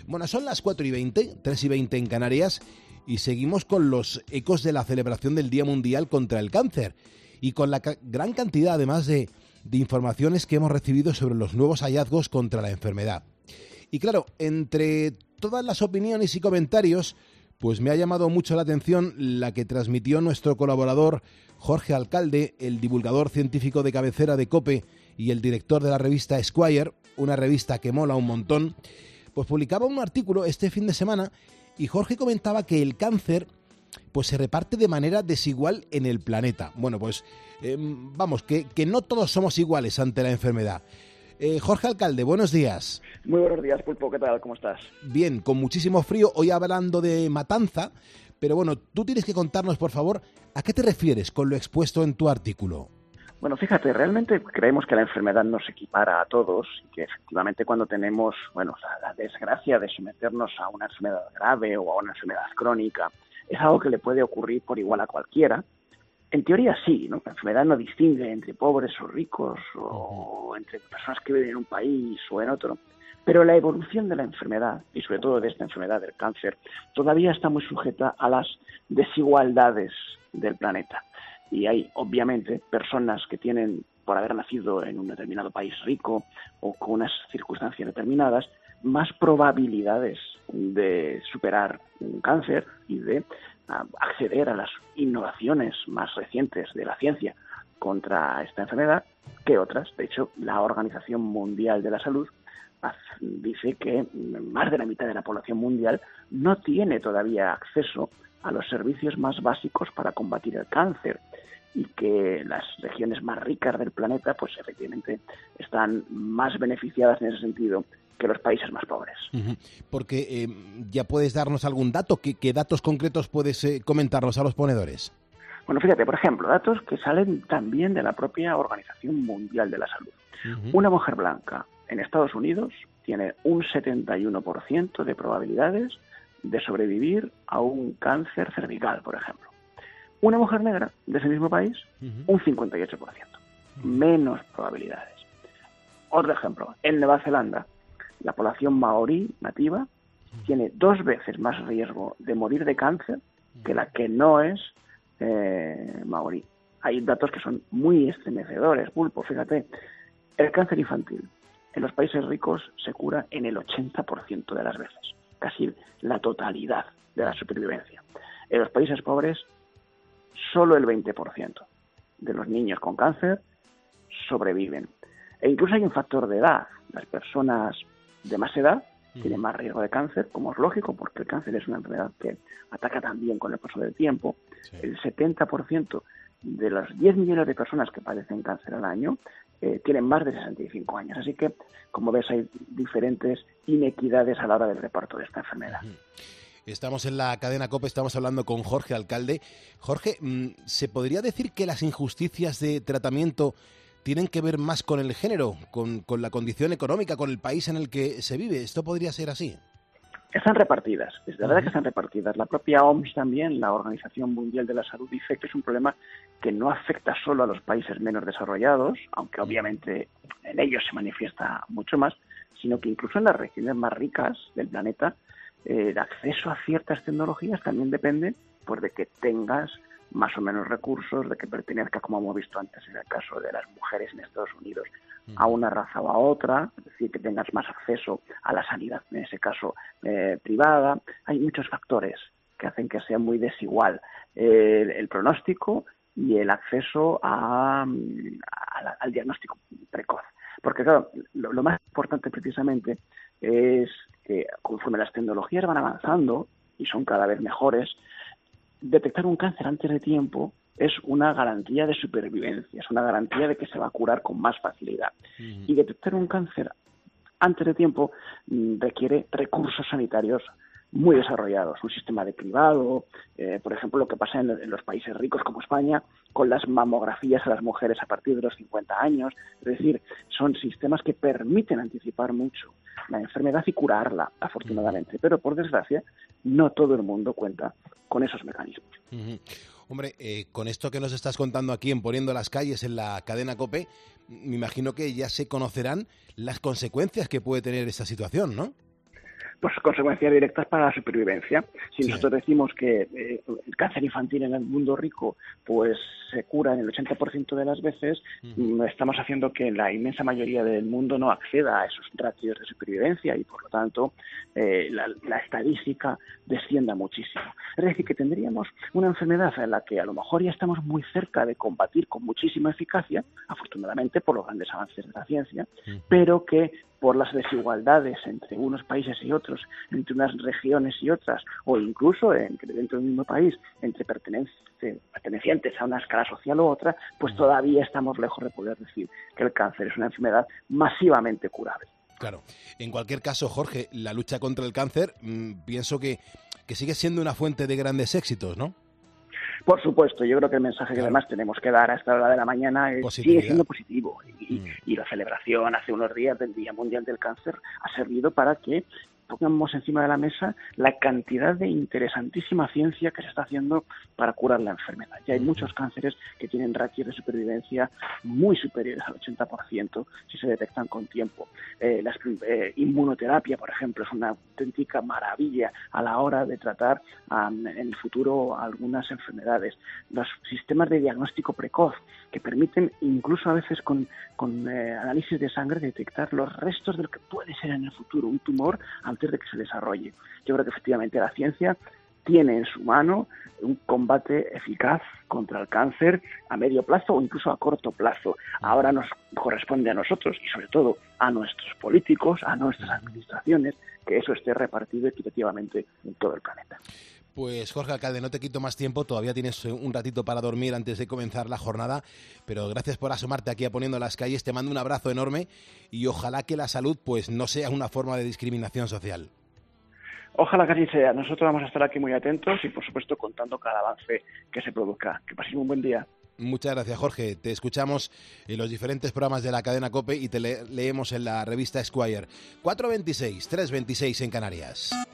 Bueno, son las 4:20, 3:20 en Canarias, y seguimos con los ecos de la celebración del Día Mundial contra el Cáncer y con la gran cantidad, además, de informaciones que hemos recibido sobre los nuevos hallazgos contra la enfermedad. Y claro, entre todas las opiniones y comentarios, pues me ha llamado mucho la atención la que transmitió nuestro colaborador Jorge Alcalde, el divulgador científico de cabecera de COPE y el director de la revista Esquire, una revista que mola un montón. Pues publicaba un artículo este fin de semana y Jorge comentaba que el cáncer pues se reparte de manera desigual en el planeta. Bueno, pues vamos, que no todos somos iguales ante la enfermedad. Jorge Alcalde, buenos días. Muy buenos días, Pulpo, ¿qué tal? ¿Cómo estás? Bien, con muchísimo frío, hoy hablando de matanza, pero bueno, tú tienes que contarnos, por favor, ¿a qué te refieres con lo expuesto en tu artículo? Bueno, fíjate, realmente creemos que la enfermedad nos equipara a todos y que efectivamente cuando tenemos, la desgracia de someternos a una enfermedad grave o a una enfermedad crónica, es algo que le puede ocurrir por igual a cualquiera. En teoría sí, ¿no? La enfermedad no distingue entre pobres o ricos o entre personas que viven en un país o en otro. Pero la evolución de la enfermedad, y sobre todo de esta enfermedad del cáncer, todavía está muy sujeta a las desigualdades del planeta. Y hay, obviamente, personas que tienen, por haber nacido en un determinado país rico o con unas circunstancias determinadas, más probabilidades de superar un cáncer y de acceder a las innovaciones más recientes de la ciencia contra esta enfermedad que otras. De hecho, la Organización Mundial de la Salud dice que más de la mitad de la población mundial no tiene todavía acceso a los servicios más básicos para combatir el cáncer y que las regiones más ricas del planeta, pues efectivamente, están más beneficiadas en ese sentido que los países más pobres. Porque ya puedes darnos algún dato, ¿qué datos concretos puedes comentarnos a los ponedores? Bueno, fíjate, por ejemplo, datos que salen también de la propia Organización Mundial de la Salud. Una mujer blanca en Estados Unidos tiene un 71% de probabilidades de sobrevivir a un cáncer cervical, por ejemplo. Una mujer negra de ese mismo país, un 58%. Menos probabilidades. Otro ejemplo, en Nueva Zelanda, la población maorí nativa tiene 2 veces más riesgo de morir de cáncer que la que no es maorí. Hay datos que son muy estremecedores, Pulpo, fíjate. El cáncer infantil en los países ricos se cura en el 80% de las veces, casi la totalidad de la supervivencia. En los países pobres, solo el 20% de los niños con cáncer sobreviven. E incluso hay un factor de edad. Las personas de más edad tienen más riesgo de cáncer, como es lógico, porque el cáncer es una enfermedad que ataca también con el paso del tiempo. Sí. El 70% de los 10 millones de personas que padecen cáncer al año tienen más de 65 años. Así que, como ves, hay diferentes inequidades a la hora del reparto de esta enfermedad. Estamos en la cadena COPE, estamos hablando con Jorge Alcalde. Jorge, ¿se podría decir que las injusticias de tratamiento tienen que ver más con el género, con la condición económica, con el país en el que se vive? ¿Esto podría ser así? Están repartidas, es verdad que están repartidas. La propia OMS también, la Organización Mundial de la Salud, dice que es un problema que no afecta solo a los países menos desarrollados, aunque obviamente en ellos se manifiesta mucho más, sino que incluso en las regiones más ricas del planeta, el acceso a ciertas tecnologías también depende pues, de que tengas más o menos recursos, de que pertenezca, como hemos visto antes en el caso de las mujeres en Estados Unidos, a una raza o a otra, es decir, que tengas más acceso a la sanidad, en ese caso privada. Hay muchos factores que hacen que sea muy desigual el pronóstico y el acceso al diagnóstico precoz. Porque, claro, lo más importante precisamente es que conforme las tecnologías van avanzando y son cada vez mejores, detectar un cáncer antes de tiempo es una garantía de supervivencia, es una garantía de que se va a curar con más facilidad. Y detectar un cáncer antes de tiempo requiere recursos sanitarios muy desarrollados, un sistema de cribado, por ejemplo, lo que pasa en los países ricos como España, con las mamografías a las mujeres a partir de los 50 años. Es decir, son sistemas que permiten anticipar mucho la enfermedad y curarla, afortunadamente. Pero, por desgracia, no todo el mundo cuenta con esos mecanismos. Hombre, con esto que nos estás contando aquí en Poniendo las Calles en la cadena COPE, me imagino que ya se conocerán las consecuencias que puede tener esta situación, ¿no? pues consecuencias directas para la supervivencia. Si nosotros decimos que el cáncer infantil en el mundo rico pues se cura en el 80% de las veces, estamos haciendo que la inmensa mayoría del mundo no acceda a esos ratios de supervivencia y por lo tanto la estadística descienda muchísimo. Es decir, que tendríamos una enfermedad en la que a lo mejor ya estamos muy cerca de combatir con muchísima eficacia, afortunadamente por los grandes avances de la ciencia, pero que por las desigualdades entre unos países y otros, entre unas regiones y otras, o incluso dentro del mismo país, entre pertenecientes a una escala social u otra, pues todavía estamos lejos de poder decir que el cáncer es una enfermedad masivamente curable. Claro. En cualquier caso, Jorge, la lucha contra el cáncer, pienso que sigue siendo una fuente de grandes éxitos, ¿no? Por supuesto, yo creo que el mensaje que además tenemos que dar a esta hora de la mañana sigue siendo positivo y la celebración hace unos días del Día Mundial del Cáncer ha servido para que pongamos encima de la mesa la cantidad de interesantísima ciencia que se está haciendo para curar la enfermedad. Ya hay muchos cánceres que tienen ratios de supervivencia muy superiores al 80% si se detectan con tiempo. La inmunoterapia, por ejemplo, es una auténtica maravilla a la hora de tratar en el futuro algunas enfermedades. Los sistemas de diagnóstico precoz que permiten incluso a veces con análisis de sangre detectar los restos de lo que puede ser en el futuro un tumor antes de que se desarrolle. Yo creo que efectivamente la ciencia tiene en su mano un combate eficaz contra el cáncer a medio plazo o incluso a corto plazo. Ahora nos corresponde a nosotros y sobre todo a nuestros políticos, a nuestras administraciones, que eso esté repartido equitativamente en todo el planeta. Pues Jorge Alcalde, no te quito más tiempo, todavía tienes un ratito para dormir antes de comenzar la jornada, pero gracias por asomarte aquí a Poniendo las Calles, te mando un abrazo enorme y ojalá que la salud pues no sea una forma de discriminación social. Ojalá que así sea. Nosotros vamos a estar aquí muy atentos y por supuesto contando cada avance que se produzca. Que paséis un buen día. Muchas gracias, Jorge. Te escuchamos en los diferentes programas de la cadena COPE y te leemos en la revista Esquire. 426, 326 en Canarias.